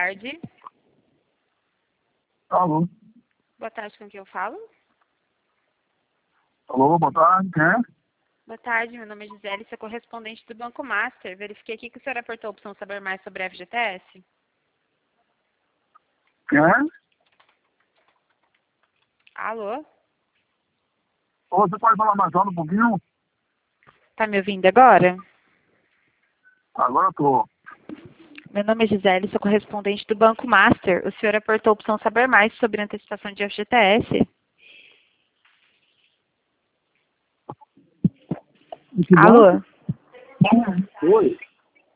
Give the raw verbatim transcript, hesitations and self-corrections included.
tarde. Alô? Boa tarde, com quem eu falo? Alô, boa tarde, quem é? Boa tarde, meu nome é Gisele, sou correspondente do Banco Master. Verifiquei aqui que o senhor apertou a opção saber mais sobre a F G T S. Quem é? Alô? Ô, você pode falar mais alto um pouquinho? Tá me ouvindo agora? Agora eu tô. Meu nome é Gisele, sou correspondente do Banco Master. O senhor apertou a opção saber mais sobre a antecipação de F G T S. Que Alô? banco? Oi.